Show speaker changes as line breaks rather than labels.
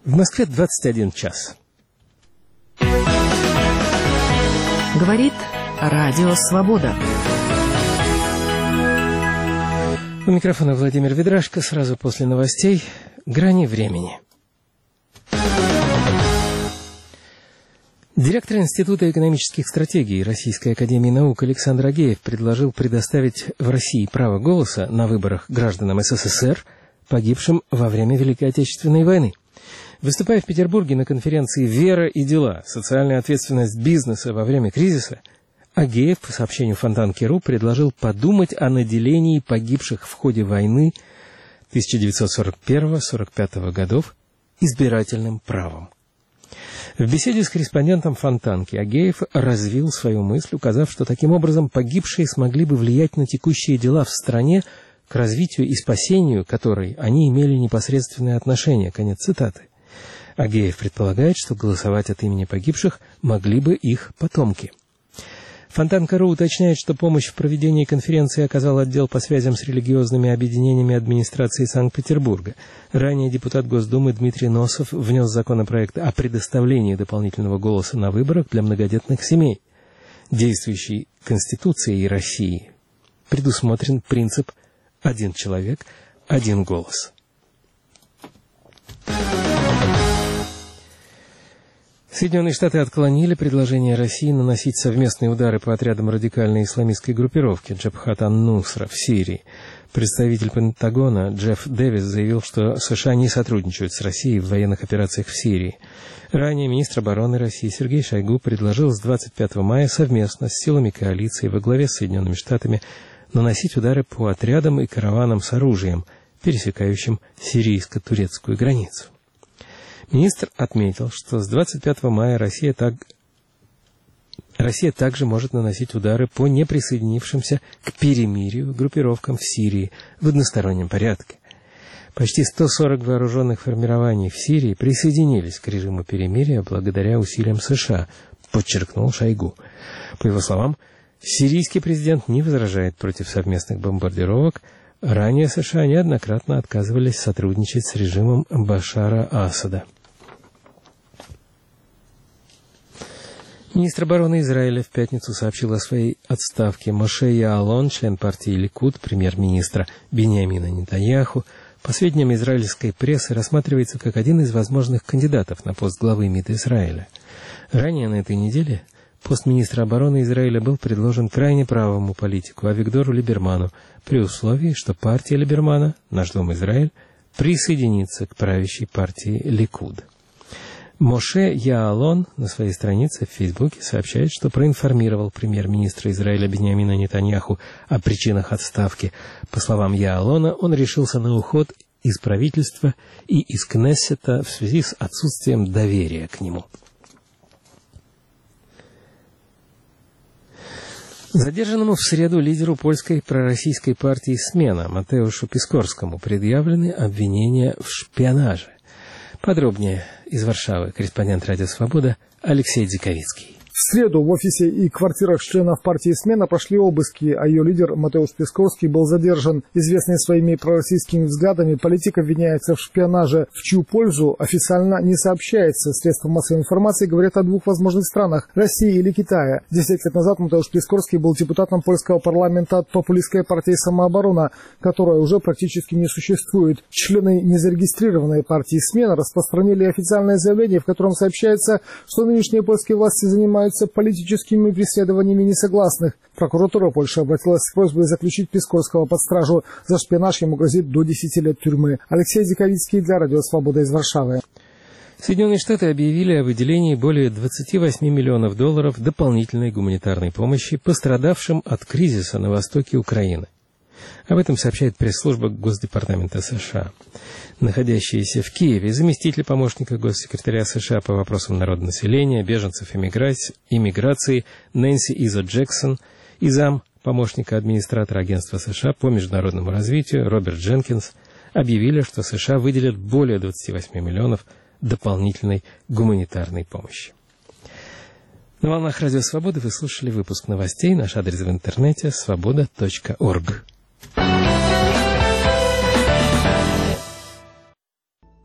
В Москве 21 час.
Говорит Радио Свобода.
У микрофона Владимир Ведрашко. Сразу после новостей «Грани времени». Директор Института экономических стратегий Российской академии наук Александр Агеев предложил предоставить в России право голоса на выборах гражданам СССР, погибшим во время Великой Отечественной войны. Выступая в Петербурге на конференции «Вера и дела. Социальная ответственность бизнеса во время кризиса», Агеев, по сообщению Фонтанки.ру, предложил подумать о наделении погибших в ходе войны 1941-1945 годов избирательным правом. В беседе с корреспондентом Фонтанки Агеев развил свою мысль, указав, что таким образом погибшие смогли бы влиять на текущие дела в стране, к развитию и спасению которой они имели непосредственное отношение. Конец цитаты. Агеев предполагает, что голосовать от имени погибших могли бы их потомки. Фонтанка.ру уточняет, что помощь в проведении конференции оказал отдел по связям с религиозными объединениями администрации Санкт-Петербурга. Ранее депутат Госдумы Дмитрий Носов внес законопроект о предоставлении дополнительного голоса на выборах для многодетных семей. Действующей Конституцией России предусмотрен принцип «один человек, один голос». Соединенные Штаты отклонили предложение России наносить совместные удары по отрядам радикальной исламистской группировки Джабхат ан-Нусра в Сирии. Представитель Пентагона Джефф Дэвис заявил, что США не сотрудничают с Россией в военных операциях в Сирии. Ранее министр обороны России Сергей Шойгу предложил с 25 мая совместно с силами коалиции во главе с Соединенными Штатами наносить удары по отрядам и караванам с оружием, пересекающим сирийско-турецкую границу. Министр отметил, что с 25 мая Россия также может наносить удары по неприсоединившимся к перемирию группировкам в Сирии в одностороннем порядке. Почти 140 вооруженных формирований в Сирии присоединились к режиму перемирия благодаря усилиям США, подчеркнул Шойгу. По его словам, сирийский президент не возражает против совместных бомбардировок. Ранее США неоднократно отказывались сотрудничать с режимом Башара Асада. Министр обороны Израиля в пятницу сообщил о своей отставке. Моше Яалон, член партии Ликуд, премьер-министра Биньямина Нетаньяху, по сведениям израильской прессы, рассматривается как один из возможных кандидатов на пост главы МИД Израиля. Ранее на этой неделе пост министра обороны Израиля был предложен крайне правому политику Авигдору Либерману, при условии, что партия Либермана, Наш дом Израиль, присоединится к правящей партии Ликуд. Моше Яалон на своей странице в Фейсбуке сообщает, что проинформировал премьер-министра Израиля Биньямина Нетаньяху о причинах отставки. По словам Яалона, он решился на уход из правительства и из Кнессета в связи с отсутствием доверия к нему. Задержанному в среду лидеру польской пророссийской партии «Смена» Матеушу Пискорскому предъявлены обвинения в шпионаже. Подробнее из Варшавы корреспондент «Радио Свобода» Алексей Дзиковицкий.
В среду в офисе и квартирах членов партии «Смена» прошли обыски, а ее лидер Матеуш Пискорский был задержан. Известный своими пророссийскими взглядами, политик обвиняется в шпионаже, в чью пользу официально не сообщается. Средства массовой информации говорят о двух возможных странах – России или Китая. 10 лет назад Матеуш Пискорский был депутатом польского парламента от популистской партии «Самооборона», которая уже практически не существует. Члены незарегистрированной партии «Смена» распространили официальное заявление, в котором сообщается, что нынешние польские власти занимаются политическими преследованиями несогласных. Прокуратура Польши обратилась с просьбой заключить Пискорского под стражу. За шпионаж ему грозит до 10 лет тюрьмы. Алексей Дзиковицкий для Радио Свобода из Варшавы.
Соединенные Штаты объявили о выделении более $28 миллионов дополнительной гуманитарной помощи пострадавшим от кризиса на востоке Украины. Об этом сообщает пресс-служба Госдепартамента США. Находящийся в Киеве заместитель помощника госсекретаря США по вопросам народонаселения, беженцев и иммиграции Нэнси Изо Джексон и зам помощника администратора Агентства США по международному развитию Роберт Дженкинс объявили, что США выделят более 28 миллионов дополнительной гуманитарной помощи. На волнах Радио Свободы вы слушали выпуск новостей. Наш адрес в интернете – svoboda.org.